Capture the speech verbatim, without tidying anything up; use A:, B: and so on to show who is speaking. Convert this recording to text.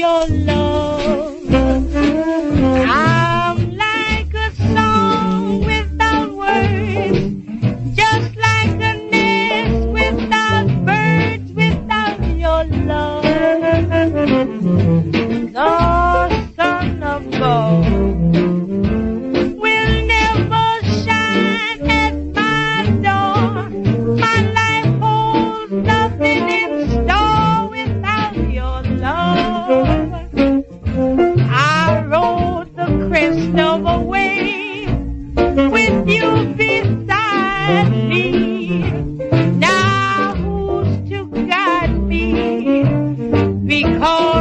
A: your love. I'm like a song without words, just like a nest without birds, without your love. The sun of gold will never shine at my door. My life holds nothing in store without your love. I rode the crest of a wave with you beside me. Now who's to guide me? Because